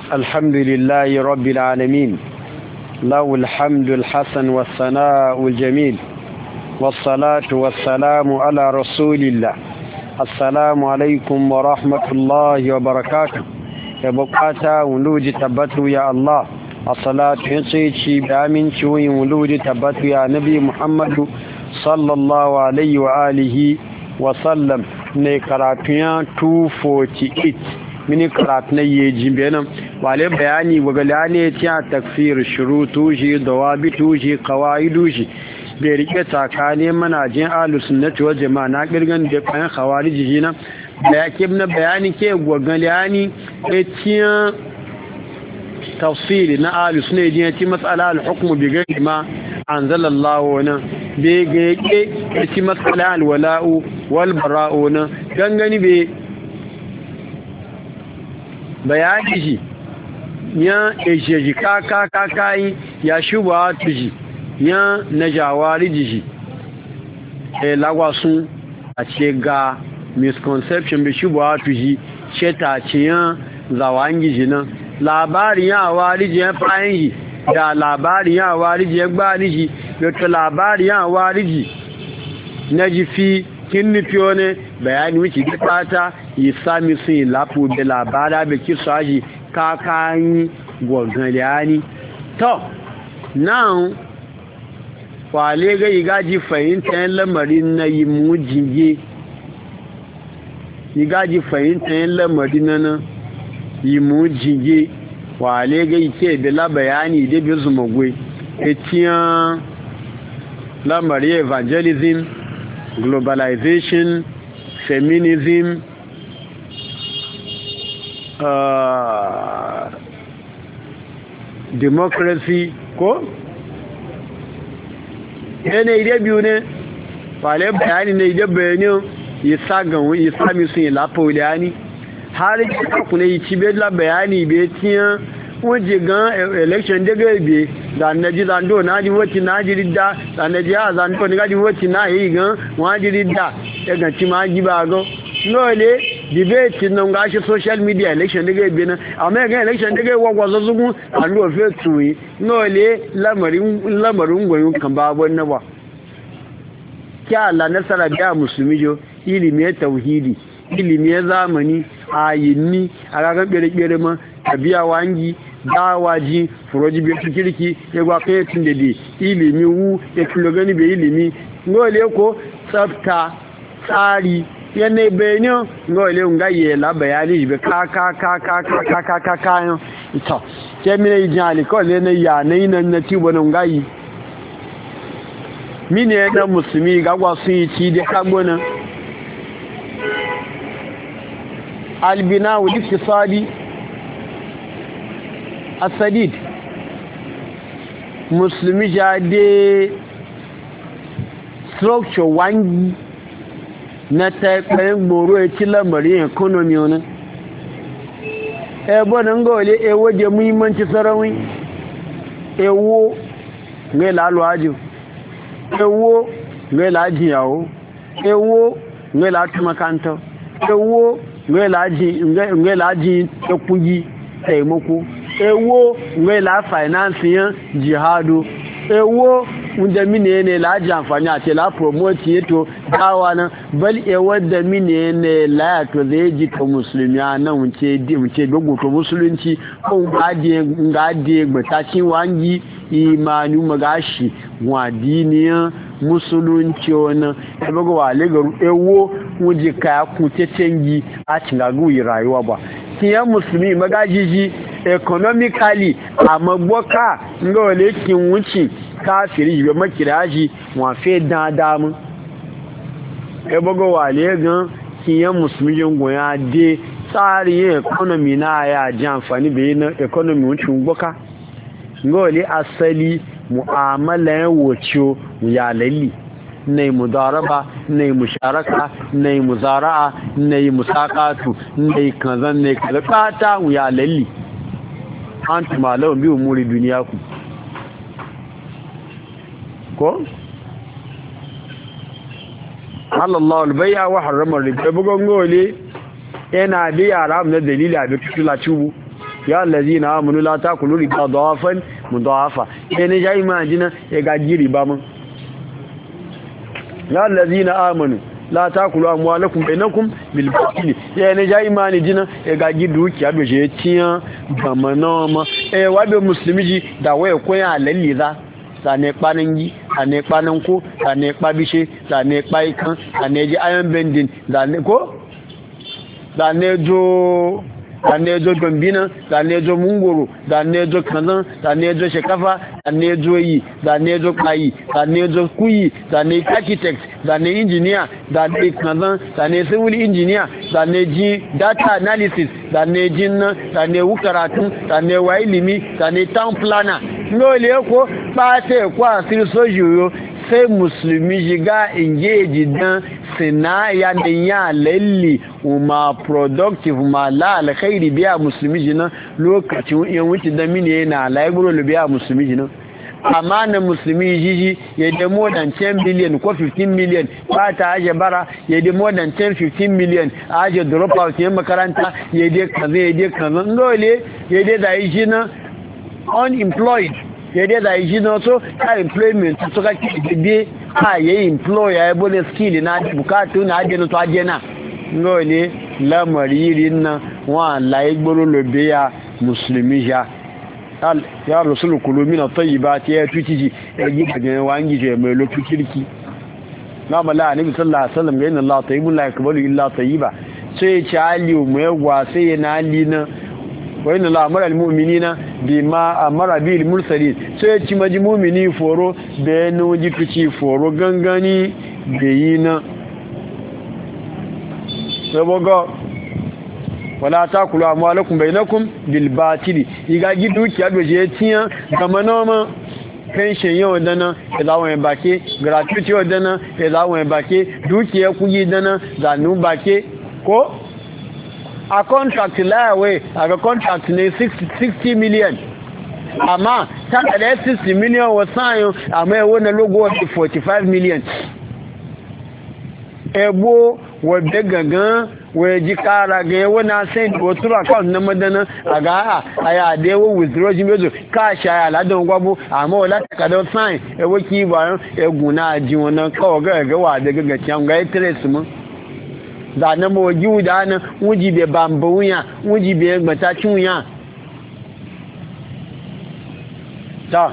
الحمد لله رب العالمين، له الحمد الحسن والثناء الجميل، والصلاة والسلام على رسول الله. السلام عليكم ورحمة الله وبركاته. يبقى ولوج تبتو يا الله، الصلاة ينسيتي بأمين شوي ولوج تبتو يا نبي محمد صلى الله عليه وآله وسلم. نكراتيان 248 mini karat na yeji benin wale bayani wagala ne ta takfir shurutu shi dawabitu shi qawaidu shi bai rike tsakanin manajin ahlus sunnati wal jamaa na kirgan da kan khawariji shi na da yake na bayani ke gwagalani etiyan tafsir na ahlus sunna din ti mas'ala al-hukm bi ghairi ma anzalallahu wa na be ga ti mas'ala al-wala'u wal bara'u na gangani be bayani shi ya ejeji kakakai ya shuba tuji ya najawari ji lagwasun a ce ga misconception bi shuba tuji sheta ce ya zawangi ji nan labarin ya wariji ya fayin ji da labarin ya wariji ya gbani ji yato labarin ya wariji na jifi kin nufi wani bayani wuce fata yi sami sun lafu da labara da kisa shi kakayi gwagaliyani to now kwale ga igaji fahimtar lamarin na yi mujinge igaji fahimtar lamarin na yi mujinge kwale ga ike da bayani da bi zumagwe etiyan lamarin evangelism, globalization, feminism, democracy ko yana ide biyu ne fale bayani na ide bayani ya sagan ya sami sun yi lafa wuliyani har yi kuna yi cibe la bayani bai tiyan waje gan election daga ibe da na ji zando na ji wacce na ji ridda da na ji a zando na ji wacce na yi gan wa ji ridda ya ganci ma ji ba go nole debate nan ga shi social media election daga ibe na amma ga election daga wagwazo zugun an do fe tuyi nole lamarin goyon kan ba wannan ba kya Allah nasara da musulmi jo ilimi tauhidi ilimi zamani ayinni a ga bere ma tabiya wangi dawaji furoji bi kirki ya gwa kai tun da di ilimi wu ya tulo gani be ilimi ngole ko tsafta tsari yana benyo ngole ngaye la bayani be ka yo ito ke mi ne jali ko le ne ya ne na ti bono ngayi mine na musulmi ga gwa su yi ci da kagbona albina wal iktisadi asadid musulmi jade structure wangi na taikpayin gboro ya ci lamarin economy wani ebe na ngole ewo je muhimmanci sarawin ewo ngai lalu ajo ewo ngai laji yawo ewo ngai latu makanta ewo ngai laji ekungi taimako ewo ngai la finance yan jihadu ewo wanda mine ne la ji amfani a ce la promote yato dawa nan bal ewo da mine ne la to zai ji to musulmi nan wuce dogo to musulunci ko ngade gbataci wangi imani magashi wa diniya musulunci wannan e bago wale garu ewo wuje kaya ku tetengi a cingagu rayuwa ba kiyan musulmi magajiji economically a magboka nga wale kin wuce kafiri yiwe makiraji wafe dadamu ebogo wale gan kiyan musulmi yin goya de tsarin economy na ya ji amfani bai na economy wuce gboka nga wale asali mu'amala wuce ya lalli nai mudaraba nai musharaka nai muzara'a nai musaqatu nai kazan nai kalkata ya lalli antum malawun bi umuri duniyaku ko Allah al-bai'a wa harrama riba bugon gole yana da yara na dalili a da tutula tubu ya allazina amanu la takulu riba dawafan mudawafa ne ja imani na ya ga riba mun ya allazina amanu la takulu amwalakum bainakum bil batil ne ja imani jina ya ga dukiya do je tiyan gamanoma wabe muslimi ji da waye ko ya lalliza sane kpaningi sane kpaninku sane kpabishe sane kpaikan sane ji iron bending sane ko sane jo dombina sane jo mungoro sane jo kazan sane jo shekafa sane jo yi sane jo kayi sane jo kuyi sane architect sane engineer sane kazan sane civil engineer sane ji data analysis sane jinna sane wukaratu sane wa ilimi sane town planner lole ko pate kwa sir sojuyo sai musulmi jiga engage dan sinaya din ya lalli uma productive ma la alkhairi biya musulmi jina lokacin yan wuce da mini yana laiburo biya musulmi jina amma na musulmi jiji ya da more than 10 billion ko 15 million ba ta aje bara ya da more than 10-15 million aje drop out yan makaranta ya da kaza dole ya da yi jina unemployed yadda da yi na so ka employment to ka kide ka yi employer ya bone skill na bukatu na ajena to ajena ngole lamari rinna wa la igboro lobe ya muslimi ya rasul kulumi na tayyibati ya tuciji ya gi daga wangi je mai lokaci kirki na mala annabi sallallahu alaihi wasallam ga inna Allah tayyibun la yakbalu illa tayyiba sai ya ci aliyu mai gwa sai ya na alina wa inna la amara almu'minina bima amara bil mursalin sai ci maji mu'mini foro da no jituci foro gangani da yina saboga wala takulu amwalakum bainakum bil batili iga giduki adoje tiyan gamanoma pension yau dana izawon bake gratuity yau dana izawon bake dukiya kuyi dana zanu bake ko a contract layawai a ga contract ne 60 million amma ta da 60 million wasayo amma yawon na logo 45 million ebo wadda gangan waje kara ga yawon na sai wasu account na madana a ga a ya da yawon withdraw jimezo ka shaya ladan gwabo amma wala takardar sign ewo ki bayan eguna ji wannan kawo ga wa da gaggaciyan ga interest mun zanen mawaji wuda nan wuji bai bamba wuya wuji bai matacin wuya ta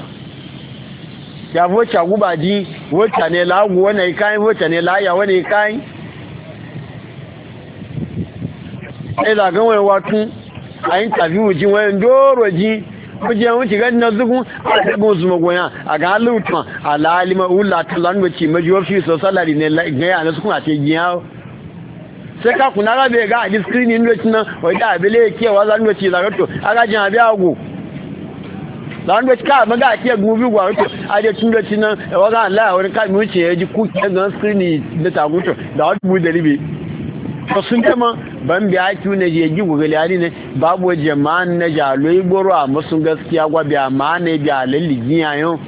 ya voca gubaji voca ne lagu wane kayan voca ne laya wane kayan ɗaya zagen wani watu a yin tafi wuji wani doro ji wajen wuce gani na zugun a ɗagun su magoya a ga halittu a lalima wula ta lanwaci majiyoyi fi so salari ne gaya na sukun a ce giya sai ka kuna rabe ga a screening lokacin nan wadda abile kewa zan lokaci zagato aga jin abi ago zan lokaci ka maga ke gubi gwato a je tun lokacin nan waga Allah wani ka mu ce yaji ku ke ga screening da taguto da wani bu da ribe to sun kama ban biya ki ne je ji gogali ali ne babu jama'an na jaloi goro a musun gaskiya gwa biya ma ne biya lalligi yayin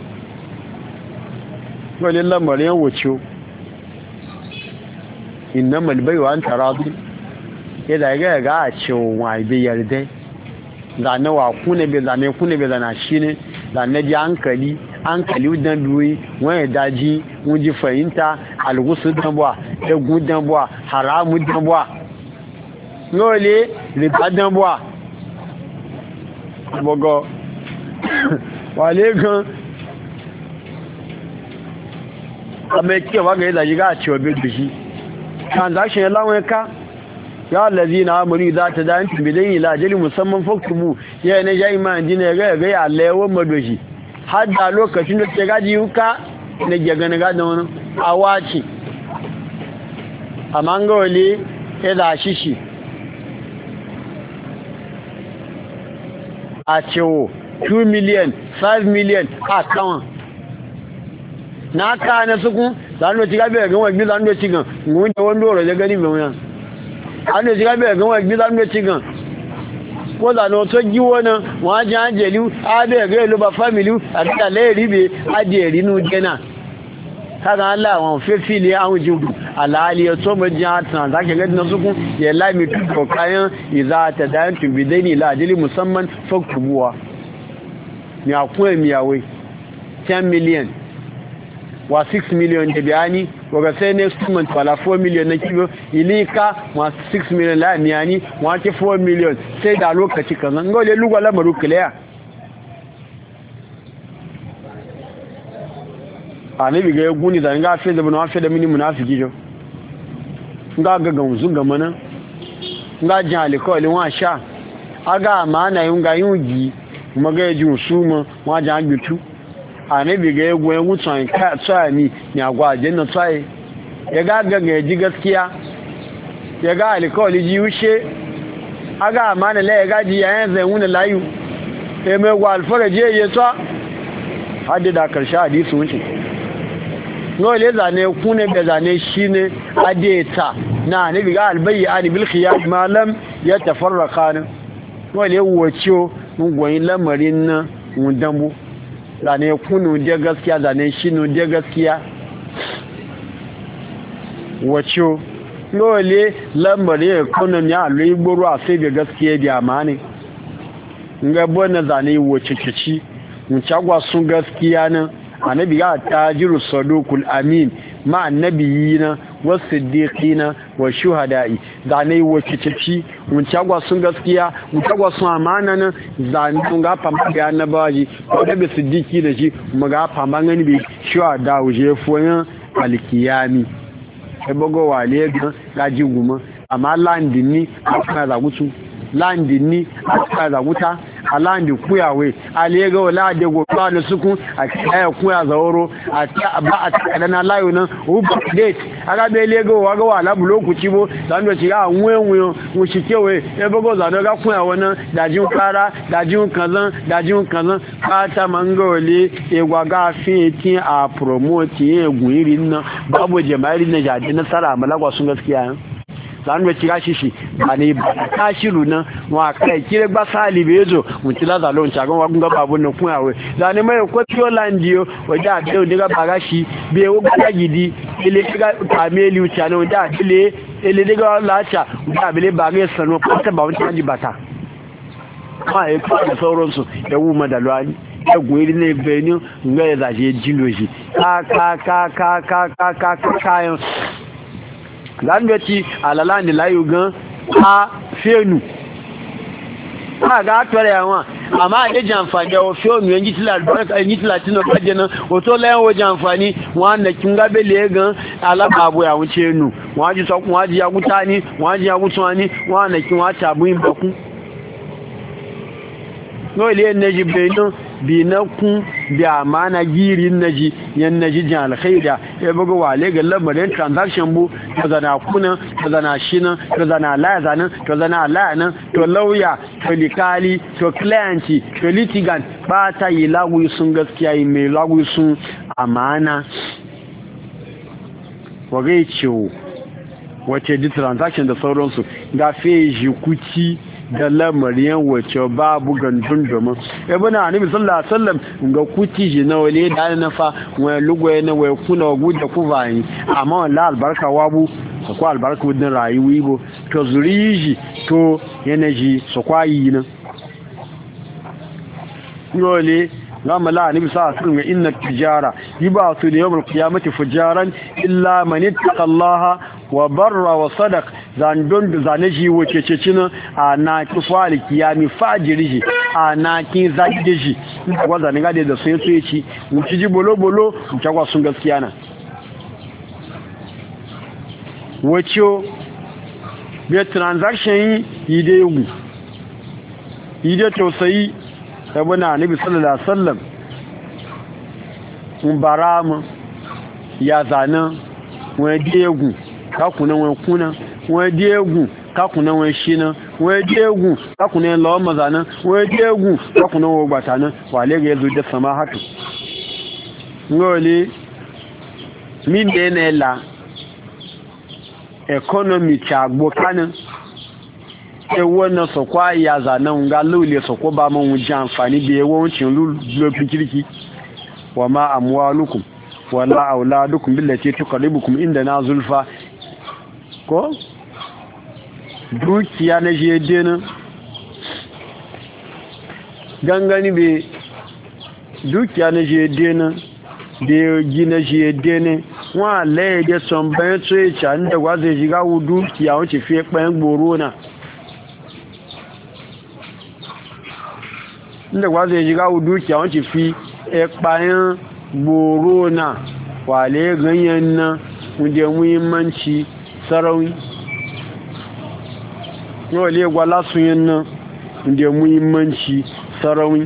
wani lamarin wuce innamal bayu an taradi yadda ga a ce wa bi yarda zane wa kuna be zane kuna be zana shine zane ji hankali dan duyi wani daji wuji fahimta algusu dan bwa egu dan bwa haramu dan bwa nole riba dan bwa bogo wale gan ameke wa ga yadda ga a ce wa bi dushi transaction ya lawon ka ya allazina amuru za ta da antum bidayn ila ajali musamman faktubu ya ne ja iman dine ga ya lewo madoshi har da lokacin da ke gaji yuka ne ga gane ga da wani awaci amma ga wale ya da shishi a cewo 2 million 5 million a kawan na ka na sukun zanu ci gabe ga wani zanu ci gan mun da wando ro da gani mai wuya anu ci gabe ga wani zanu ci gan ko da no to giwo na wa jan jelu a be ga lu ba family a da le ribe a de rinu gena kaga Allah wọn fe fili awon jibu alali to mo jan transaction ga na sukun ya la mi to kayan iza ta dan tu bidaini la ajili musamman faktubuwa ni akun mi yawe 10 million wa 6 million da bayani waga sai next month wala 4 million na kibo ilika wa 6 million la miyani wa ke 4 million sai da lokaci kan ngole lugwa la maru clear anabi ga guni da nga fe da mun afi da mini munafiki jo nga ga ganzu ga mana nga jali ko le wa sha aga amana yunga yungi maga ji usuma wa jan gbitu anabi ga egwu egwu tsan ka tsani ni agwa janna tsai ya ga ji gaskiya ya ga alkawali ji ushe aga amana la ya ga ji yayin zai wuna layu sai mai gwa alfaraje ya tsa hadda da karshe hadisi wuce no le zane kune be zane shine adeta na anabi ga albayyi ani bil khiyar ma lam yatafarraqan no le wocho mun goyin lamarin na mun dambu zane kunu da gaskiya zane shinu da gaskiya wacho lole lamarin economy a lo igboro a sai da gaskiya da amane nga bona zane wace kici mun chagwa sun gaskiya nan annabi ga tajiru sadukul amin ma annabiyina wasiddiqina wa shuhada'i zane wace kici mun chagwa sun gaskiya mun chagwa sun amana nan zane sun ga fama da annabaji ko da siddiqi da shi mu ga fama ngani bi shuhada uje foyan alkiyami ebogo wale ga jiguma amma landin ni aka zagutu landin ni aka zaguta alandi kuyawe alega wala de go kwano sukun akaya kuya zaworo ata ba ata na layo nan update aga be lega waga wala bloku bo dan do ci a nwenwe mu shikewe ebogo za daga kuya wana dajin kara dajin kazan kata mangole egwaga fi ti a promote egun irin nan babu jama'i na jadi na sara malagwa sun gaskiya zanu ci gashi shi bane ba shiru nan wa kai kire gba salibe zo mutila za lon chagon wa gunga babun nan kuyawe zane mai ko tiyo landiyo waja da diga bagashi be wo ga gidi ile diga kameli ucha no da ile diga lacha da bele bagay sanu ko ta ba wani ji bata ma e ko da sauran su da wu madalwani da gwiri ne benu ngai za je jiloji ka landoci alala ni layu gan a fenu a ga tore yawa amma a ji amfani da fenu yanji tilatino kaje nan wato layan waje amfani wanda kin gabe le gan alababu ya wuce nu waji sokun waji ya gutani waji ya gutani wanda kin wata buyin baku no ile neji beno binakun bi amana girin naji yan naji jan alkhaida ya buga wale ga lamarin transaction bu to zana kuna to zana shina to zana lazana to zana lana to lawyer to likali to client to litigant ba ta yi lagu sun gaskiya yi mai lagu sun amana wagai ciwo wace di transaction da sauransu ga feji kuci da lamarin wacce babu gandun domin ibn annabi sallallahu alaihi wasallam ga kuti ji na wale da na fa wani lugwaye na wai kuna guda ku bayi amma wallahi albarka wabu ko albarka wudin rayuwi bo to zuriji to yanaji so kwayi na yole gama la annabi sallallahu alaihi wasallam inna tijara yibatu yawm alqiyamati fujaran illa man ittaqallaha wa barra wa sadaq zandon da zane shi wace cecina a na kifali kiyami fajiri a na kin zaki shi kwa zane gade da sun so yaci mu ci bolo bolo mu ta kwa sun gaskiya na wace be transaction yi da yugu yi da tausayi sabuna nabi sallallahu alaihi wasallam mun barama ya zana wani degu kakuna wọn kuna wọn diegun kakuna wọn shina wọn diegun kakuna lo mazana wọn diegun kakuna wọn gbatana wale ga yazo da sama hatu ngole min de ne la economy chagbo kana e wona so kwa ya zana nga lule so ko ba mun wuce amfani da yawon cin lo pikiriki wa ma amwalukum wala auladukum billati tuqarribukum indana zulfa ko dukiya na je dena gangani be dukiya na je dena da gina je dena wa le de son ben tsoye chan da gwaze jiga wu dukiya wuce fi pen gboro na inda gwaze jiga wu dukiya wuce fi pen gboro na wale ganyen nan wunde muhimmanci sarauni yau le gwala sun yin nan wunde muhimmanci sarauni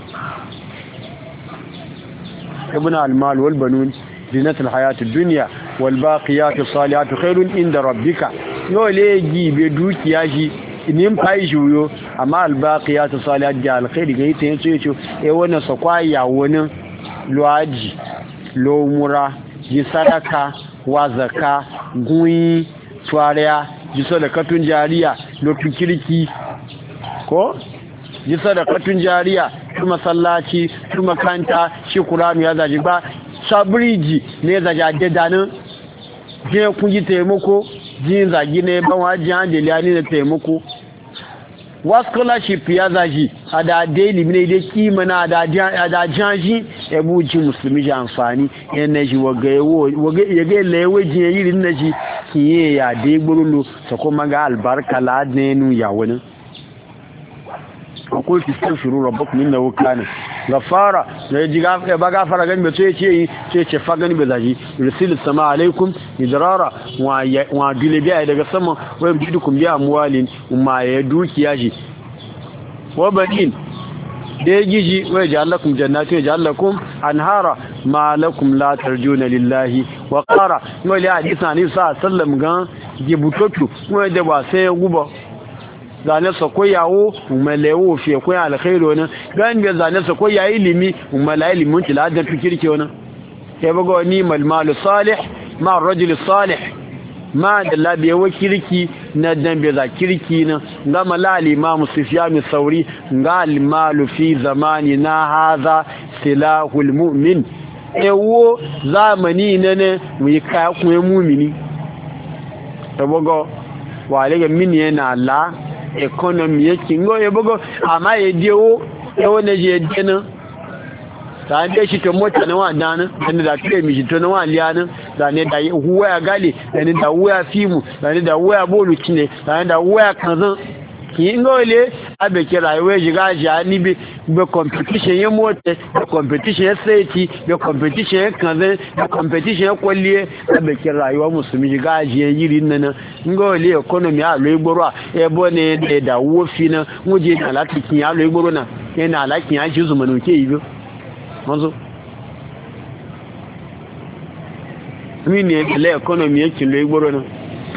ibn al-mal wal banun zinatul hayatid dunya wal baqiyatu salihatu khairun inda rabbika yau le gibe dukiya shi inin fai juyo amma al baqiyatu salihatu ga alkhairi ga ita yace wannan sakwaya wani luaji lomura ji sadaka wa zaka guyi tuwariya ji sadakatun jariya lokacin kirki ko ji sadakatun jariya tu masallaci tu makanta shi kuranu ya zaji ba sabriji ne zaji adedanin je kun ji taimako jin zagi ne ban wajen anjeliya ne taimako wa scholarship ya zaji a da daily ne da kima na da janji ebuji musulmi ji amfani yana ji wage lewe ji yiri na ji kiye ya da gburulu ta kuma ga albarka la nenu ya wani akwai fiskan shuru rabbakum innahu kana gafara da ji ba gafara gani bace ce fa gani ba zaji rusul sama alaikum idrara wa biya daga sama wa bidukum bi amwalin umma ya dukiya ji wa banin da ya giji wa ja'alakum jannatin ja'alakum anhara ma lakum la tarjuna lillahi wa qara no li hadisa ni sallam gan gibutotu wa da ba sai guba zane sa koyawo umalewo fi koya alkhairu ne gan be zane sa koya ilimi umala ilimin tilada fikirke wannan sai bago ni malmalu salih ma ar-rajul salih ma da labiye wa kirki na dambe za kirki na ga malali imam sufyan sauri ga al-malu fi zamani na hadha silahul mu'min ewo zamani ne mu yi kaya kuma mu'mini sai bago wale ga min yana la economy yake ngo yebogo ama yedewo ewo ne je dena ta de shi to mota na wa dana dan da tire mi to na wa liana da ne da huwa ya gale da ne da huwa fimu da ne da huwa bolu kine da ne da huwa kanzan ki ngo ile abe ke rayuwa jiga ja ni be competition ye mota be competition safety be competition kanzan be competition kwalliye abe ke rayuwa musulmi jiga je yiri nan ngo ile economy a lo igboro ebo ne da wo fi na muje na lati kin a lo igboro na yana alakin ya ji zumanu ke yi manzo mi ne ile economy yake lo igboro na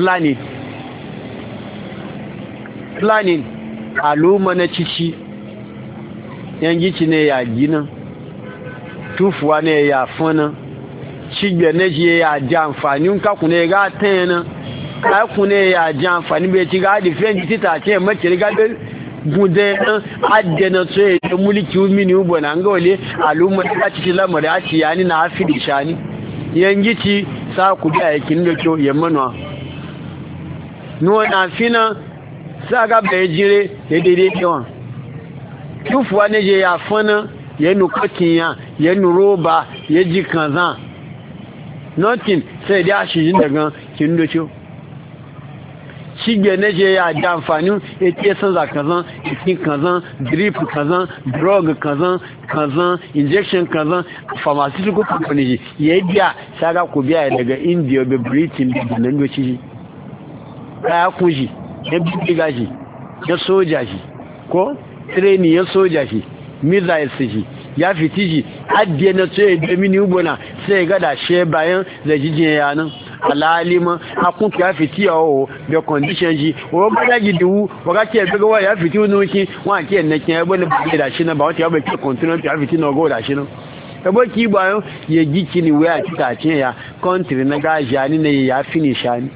planning aluma na cici yangici ne ya gina tufuwa ne ya fana shigbe ne je ya ji amfani kakun ne ga tana kakun ne ya ji amfani bai ci ga defense tita ce mace riga da bude adena tsoye da mulki mini ubo na ngole aluma ta cici lamari a ci yani na afi da shani yangici sa ku da yakin da kyau yammanwa no na fina saga bai jire ya daidai kewan tufuwa ne je ya fana ya nukotin ya nuroba ya ji kanzan nothing sai da shi daga kindocho shige ne je ya da amfani ya ce san za kazan ikin kazan drip kazan drug kazan injection kazan pharmaceutical company ya biya saga ku biya daga India be Britain da nan doci kaya kuji ya bibiga shi ya soja shi ko training ya soja shi missiles shi ya fiti shi addiye na tsoye da mini ubona sai ga da she bayan da jijin yanan alalima akun ya fiti yawo da condition shi wo ba da gidu wo ga ke biga wa ya fiti wonu ki wa ke na ke ba ne da shi na ba wata ya ba ke continue ya fiti na go da shi na ebo ki bayan ya giki ni waya ta ce ya country na ga jani ne ya finish ani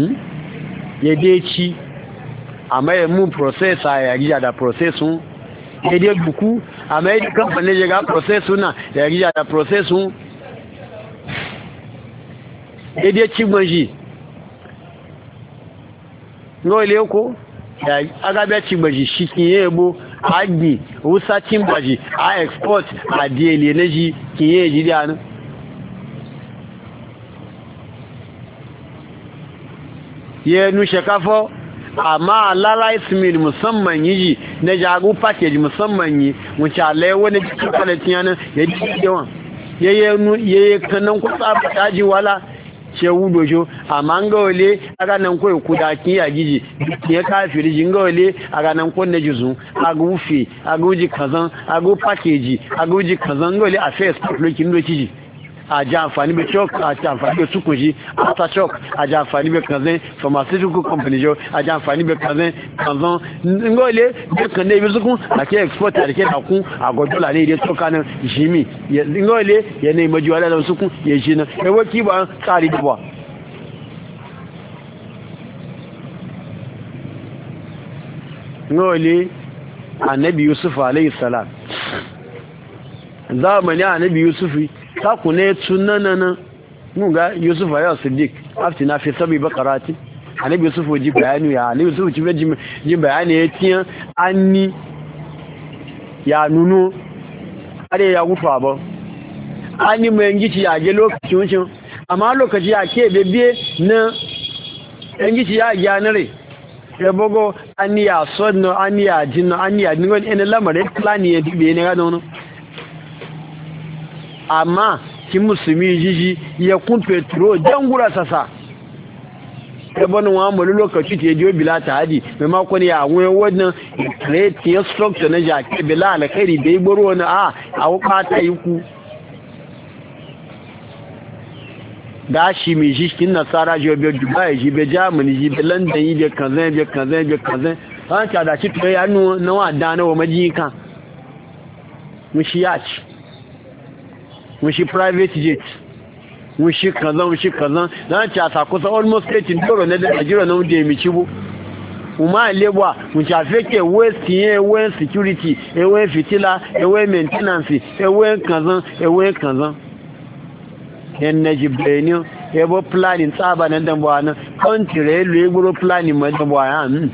ya dai ci amma ya mun processor ya gida da processun daidai duku amma yadda kamfanin ya ga process na ya gija da process sun daidai cigban shi no ile ko ya agabe cigban shi kiye ebo agbi wusa cigban shi a export a dele na shi kiye ji da nan ye nu shekafo amma lara ismail musamman yi na jagu package musamman yi wuce alaye wani cikin kwalitin yanar ya ji yawan yayi kanan kusa ba taji wala ce wudo jo amma ga wale aga nan koyi kudakin ya giji ya kafiri jin ga wale aga nan kon na jizu aga ufi aga uji kazan aga package aga uji kazan ga wale a face lokin do ciji a ji amfani bai chok a ji amfani bai sukuji after chok a ji amfani bai kazan pharmaceutical company jo a ji amfani bai kazan ngole dukkan ne bi sukun a ke export a ke da kun a godola ne dai toka nan jimi ngole ya ne majiwa da sukun ya shi nan e waki ba tsari da ba ngole annabi yusuf alayhi salam zamani annabi yusufi taku ne tunanana mun ga yusuf ya siddiq aftina fi sabi bakarati annabi yusuf ji bayani ya annabi yusuf ji bayani ya tiyan anni ya nunu are ya gufa ba anni mai ngici ya ge lokacin wucin amma lokaci ya ke bebe na ngici ya gyanare ya bogo anni ya sonno anni ya jinno anni ya ningon ene lamare plan ya dibe ne ga nono amma ki musulmi jiji ya kun petro jangura sasa ebonin wa mu lokaci te dio bila ta hadi mai mako ne ya wani wannan create your structure na jake bila alkhairi bai boro na a wukata yi ku da shi mai jishin nasara ji bai dubai ji bai germany ji bai london yi bai kazan an ta da shi to ya nu na wa dana wa majika mushi ya ci mushi private jet mushi kazan dan ci asa kusa almost 18 euro na da Nigeria na wunde mi cibo uma lebwa mushi afeke waste yen we security ewe fitila ewe maintenance ewe kazan yan najibeni ebo planning tsaba nan dan bwana country le gboro planning ma dan bwana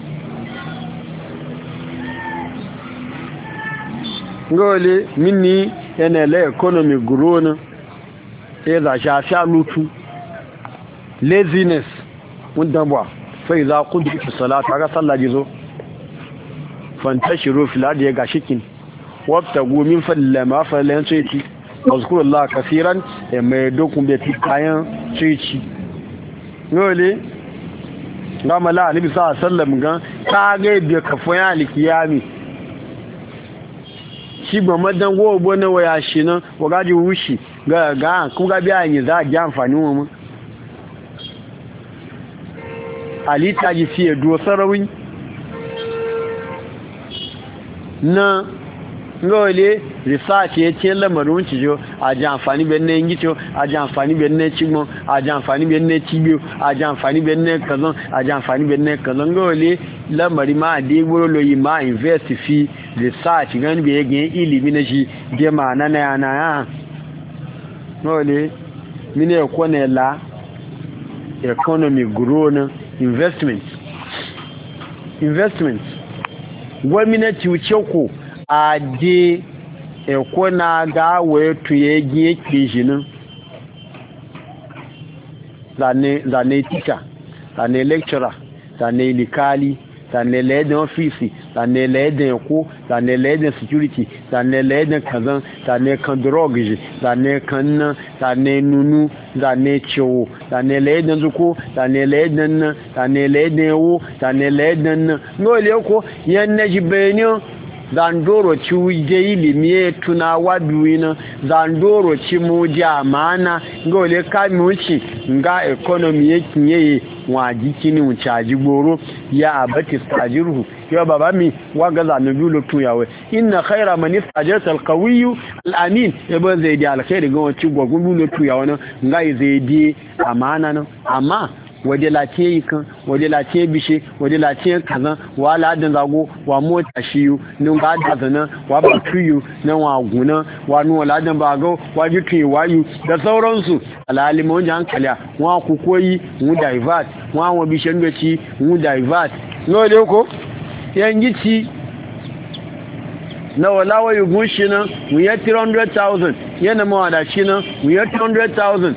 ngole minni yana la economy grow na sai za sha lutu laziness wanda ba sai za ku duka salata ga sallah jizo fantashiru fil ardi ga shikin wabtagu min fadla ma falan sayti azkurullah kaseeran mai dokun be kayan sayti ngole ngama la nabi sallallahu alaihi wasallam ga ka ga be kafan alkiyami shi ba madan gobo na waya shi nan wagaji wushi ga ku ga biya ne za a ji amfani mu alita ji fiye do sarawi na ngole research ya ce lamarin cijo a ji amfani ben ne ngito a ji amfani ben ne cigmo a ji amfani ben ne cibiyo a ji amfani ben ne kazan a ji amfani ben ne kazan ngole lamari ma de gboro loyi ma invest fi research gan be yegin ilimi na shi de ma na ya ngole mine ko ne la economy grow na investment gwamnati wuce ko a de ẹ̀kọ́ na ga wee tuye giye kejinin zane teacher zane lecturer zane likali zane laidin ofisi zane laidin ẹ̀kọ́ zane laidin security zane laidin kazan zane kan drug zane kan nan zane nunu zane ciwo zane laidin zuko zane laidin nan zane laidin yawo zane laidin nan n'ole ko yan na jibenin zandoro ci wuje ilimi tunawa biyu zandoro ci muji amana ga ole kami wuce ga economy ya kinye wa jikini wuce ajigboro ya abati stajiruhu ya baba mi waga zanubi lotu yawe inna khaira man istajarta alqawiyyu alamin yabo zai di alkhairi ga wuce gwagun lotu yawe nan ga zai di amana nan amma waje latiye kan waje latiye bishe waje latiye kazan wa ladan zago wa mota shiyu nun ga da zana wa ba tuyu nan wa guna wa nu ladan bago wa jitu wayu da sauransu alalimo jan kala wa ku koyi mu divert wa bishe ndoci mu divert no le ko yangici na walawa yugun shi nan mu yi 300,000 yana mawada shi nan mu yi 200,000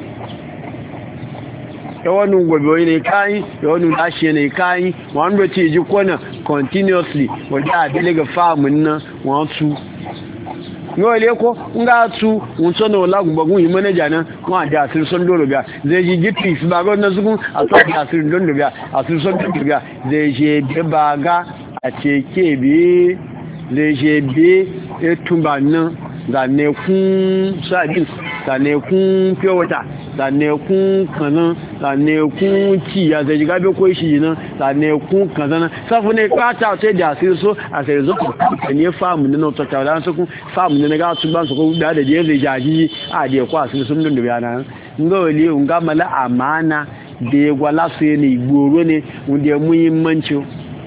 yawanin gobe ne kayi yawanin lashe ne kayi wanda ce ji kwana continuously wadda a dile ga famun nan wasu yawale ko nga tu wunso na wala gbagun yi manaja nan wọn da asir son doro biya zai ji gitri su baga na zukun a sa da asir don biya asir son doro biya zai je be baga a ceke biye zai je be etumba nan zane kun sadin zane kun fiyowata zane kun kanan zane kun ciya zai jiga bai koyi shi nan zane kun kanan safu ne kata sai da sai so a sai zo ka ne famu ne na tota da su kun famu ne ga su ban su ko da je zai jaji a da kwa su sun dun da yana ngole unga mala amana da gwala su ne goro ne wanda muhimmanci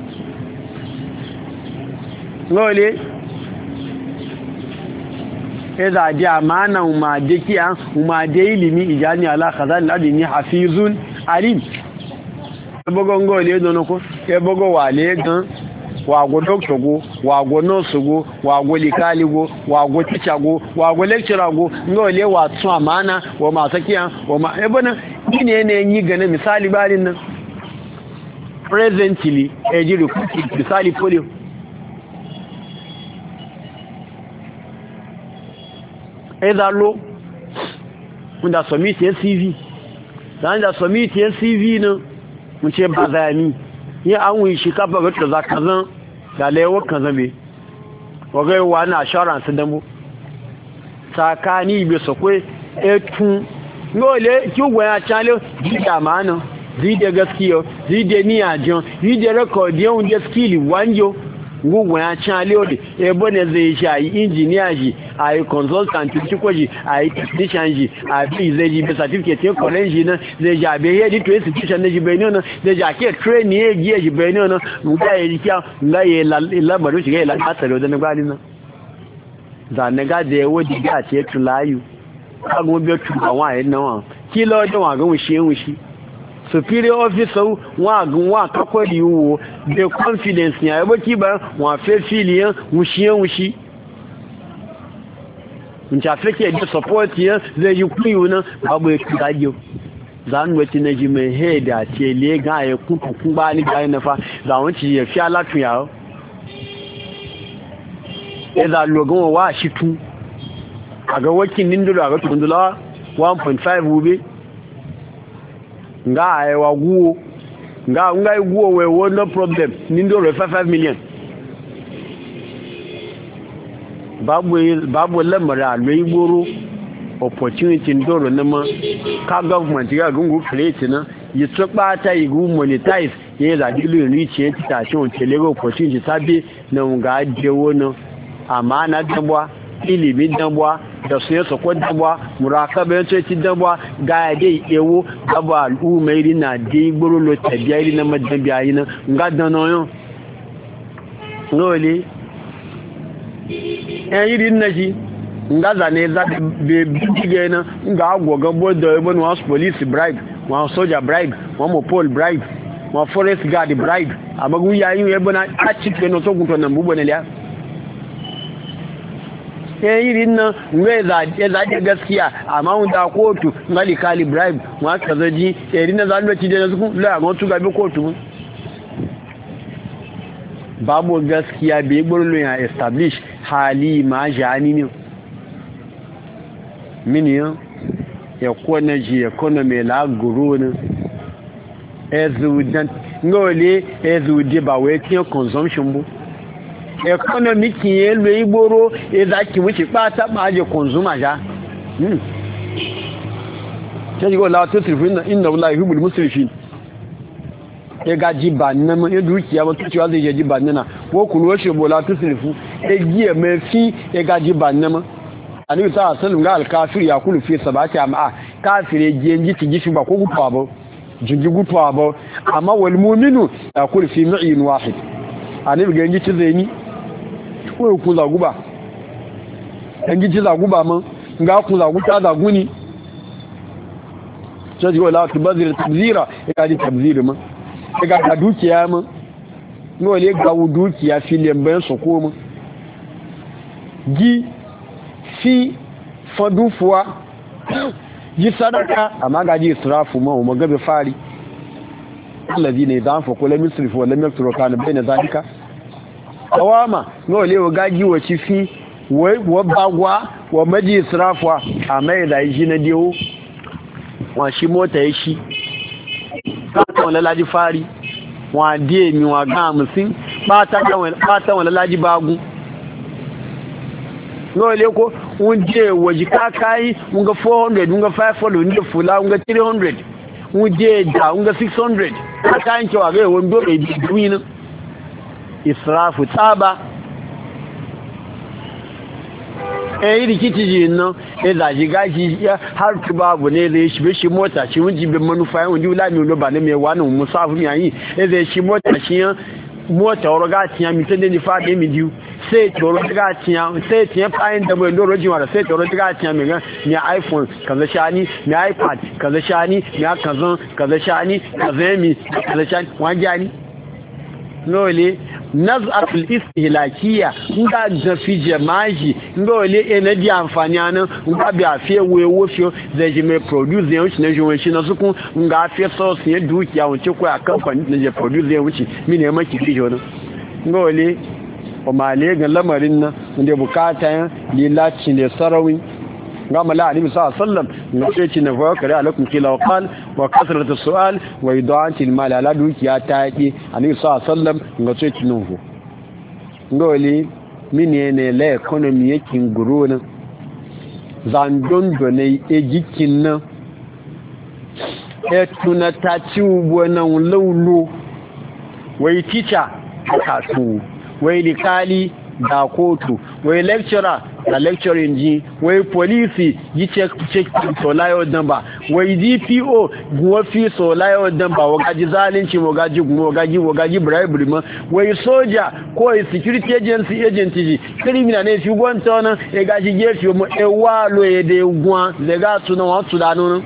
ngole idza di amana umma dikiya umma da ilimi ijani ala khazan ladini hafizun alim ebogo ngole dono ko ebogo wale gan wago doctor go wago nurse go wago likali go wago teacher go wago lecturer go ngole wa tun amana wa ma sakiya wa ma ebona kine ne yi gane misali balin nan presently ejiru misali polio either low when da submit your CV dan da submit your CV no mun ce bazani ya an wi shi kafa ga za kazan da lewo kazan be wagai wa na assurance dambo sakani be sokwe etun ngole ki ugwa ya chale da mana zide gaskiyo zide niyajon zide record yau da skill wanjo gugu ya chale ode ebo ne zai shayi engineer ji ai consultant ko ji ai technician ji ai zai ji be certificate ko college na zai ja be head to institution ne ji be no zai ja ke train ye ji be no mu ga yi kya ga ye la baro shi ga la asaro da na gbali na za ne ga de wo di ga ce tulayu ka go be tu ba wa yin na wa ki lo de wa ga wo shi superior officer wa kakwari wo the confidence ni ayabo kiba wa fe filian wushi nja fake the support ya zai yi kuyu na babu kidajo zan wati na ji mai head a tele ga ya kun ba ni ga na fa za wanci ya fi alatu ya eza logon wa shi tu aga wakin nindura aga tundula 1.5 ube nga ayewa guo nga guo we no problem nindo re 5 million babu lamara lo igboro opportunity ndoro nama ka government ga gungu create na yi tsopa ta igu monetize ye da dilu ni che ta chon telego opportunity tabi na nga dewo no amana dabwa ilimi dabwa da su yi sako dabwa murakaba yanzu ci dabwa ga ya dai ewo dabwa al'umma iri na dai gboro lo tabiya iri na madabiya yi na nga dano yau nole yan iri na shi nga zane za be bidige na nga agwogan bodo ebe na wasu police bribe wasu soja bribe wasu mopol bribe wasu forest guard bribe a magu yayin ebe na a cikin na sokunto na mbubo na liya irin nan ngai zaje gaskiya amma wanda kotu ngali kali bribe wa kazaji irin nan zan bace da su la ga tu gabe kotu babu gaskiya bai gurlu ya establish hali ma jani ne miniyo ya kona ji ya kona me la guru ne ezudan ngole ezudi ba we tin consumption bu economic yen lo igboro ezaki wuce pata ma je consumer ja sai go la to tirfin inna wallahi hubul musrifin e gaji banna mo e dukiya ba tuci zai je ji banna na wo kulu she bola to tirfu e giye me fi e gaji banna mo ani ta sallu ga al kafir ya kulu fi sabati amma kafire je ji ti gishi ba ko gupa ba jingi gutuwa ba amma wal mu'minu yakul fi ma'in wahid anabi ga yangi ci zaini ko ku zaguba yangi ci zaguba man ga ku zaguta zaguni sai wala tubazir tabzira ya ji tabzir man ga dukiya man no le ga dukiya filin bayan su ko man gi fi fadufuwa ji sadaka amma ga ji israfu ma mu gabe fari allazi ne dan fa kula misrifu wala yakturu kana baina zalika awama no le ga ji wace fi wa bagwa wa maji israfuwa amma da yi na dewo wa shi mota ya shi ka wala laji fari wa die mi wa ga musin ba ta wala laji bagu no le ko unje waji kakai unga 400 unga 500 unga fula unga 300 unje da unga 600 kakai ncho ga wondo be duwina israfu taba rikici jin nan da gaji har tu babu ne zai shi shi mota shi wunji bin manufa wunji wula mi lo ba ne me wani musafu mi yi zai shi mota shi mota oroga tiya mi tende ni fa de mi diu sai toro daga tiya sai tiya fayin da bai loro jiwa sai toro daga tiya mi ga mi iPhone kaza shani mi iPad kaza shani mi kaza shani kaza mi kaza shani wajani nole naz'atul istihlakiya nga da fi jama'i ngole ene di amfani anan nga bi afie wewo fio da je me produce yan shi na jo shi na suku nga afie source ye dukiya won ce ko a company na je produce yan wuci mine ma ki fi jona ngole o male ga lamarin nan inda bukata yan lilaci ne sarawi ga mala ali sallallahu alaihi wasallam ne ce na fa kare alakum kila qal wa kasratu su'al wa ida'ati al-mal ala dukiya ta yake ali sallallahu alaihi wasallam ga ce ci nuhu ngoli mini ne la economy yake nguro nan zandon do ne ejikin nan tuna ta ci ubo nan laulo wai teacher ka tu wai likali da kotu wai lecturer da lecturing ji wai police yi check so layo damba wai DPO guwa fi so layo damba wagaji zalunci wagaji bribery ma wai soja ko security agency ji criminal ne fi gwanta wannan e gaji gefe mu e walo e de gwa de ga tuna wa tudanu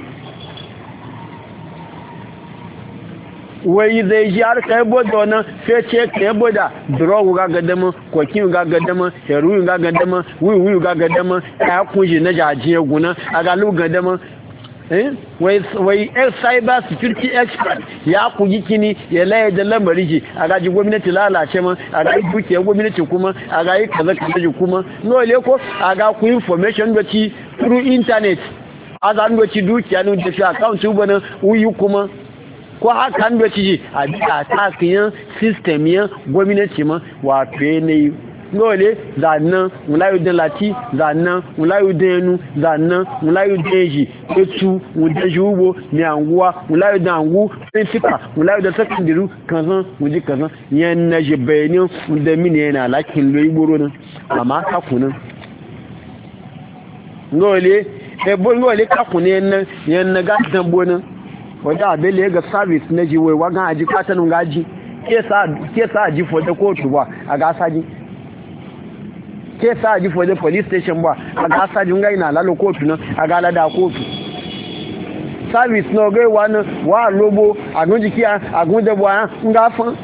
wai zai ji har kai bodo wannan fece kai boda drug ga gadama kokin ga gadama heroin ga gadama wiwi ga gadama ya kunji na jajiye guna aga lu gadama wai cyber security expert ya kuji kini ya laye da lamariji aga ji gwamnati lalace ma aga yi dukiya gwamnati kuma aga yi kaza kuma no le ko aga ku information da ci through internet azan da ci dukiya no da fi account ubana uyu kuma ko haka an doci ji a bisa takiyan system yan gwamnati ma wato yanayi ngole zannan mulayu den lati zannan mulayu denu zannan mulayu deji etu mudeji ubo ni anguwa mulayu da angu principal mulayu da secondary kazan muji kazan yan naje bayani da mini yana lakin lo igboro nan amma ka kunan ngole ngole ka kunan yan na ga dan bonan wadda abele ga service na ji wai wagan aji katanun gaji ke sa aji fode kotu ba a gasa ji ke sa aji fode police station ba a gasa ji ngai na lalo kotu na a gala da kotu service na gai wani wa lobo a gun jiki a gun da buwa ngafan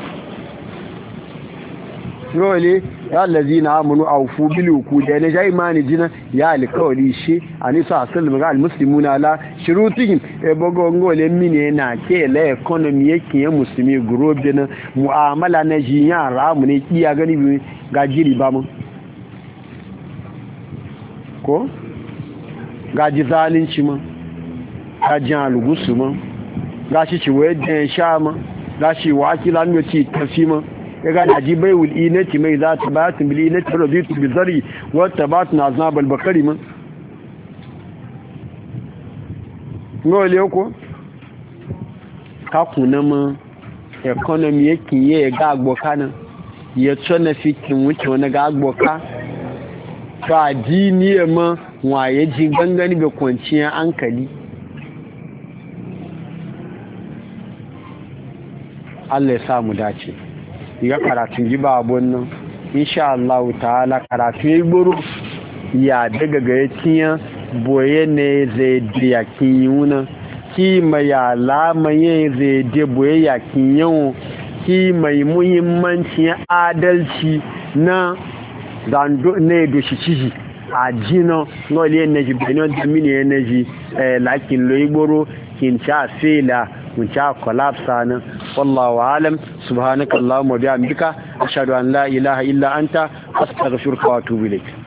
role ya allazina amanu awfu bil uqud da ne jai mani jina ya alkawli shi anisa sallallahu ga almuslimuna la shurutihim e bogo ngole mine na ke la economy yake ya muslimi grobe na muamala na jinya ramu ne kiya gani ga jiri ba mu ko ga ji zalunci ma ga jan lugusu ma ga shi ci waye den sha ma ga shi wakila no ci tafi ma ya gane ajibai wul'inati mai za ta ba ta milinati rabitu bi zari wata ba ta na znabal bakari man ngole ko kakuna ma economy yake ye ga agboka na ya tsona fikin wuce wani ga agboka ba dini ma waye ji gangani ga kwanciyar hankali Allah ya sa mu dace ya karatun giba abun nan insha Allah ta'ala karatu ya gboro ya daga ga yakiya boye ne zai da yakin yuna ki mai alama yin zai da boye yakin yau ki mai muhimmancin adalci na zando ne da shi a jina ngoli energy benin da mini energy lakin lo igboro kin cha fela mun cha collapse na wallahu alam subhanakallahumma wa bihamdika ashhadu an la ilaha illa anta astaghfiruka wa atubu ilayk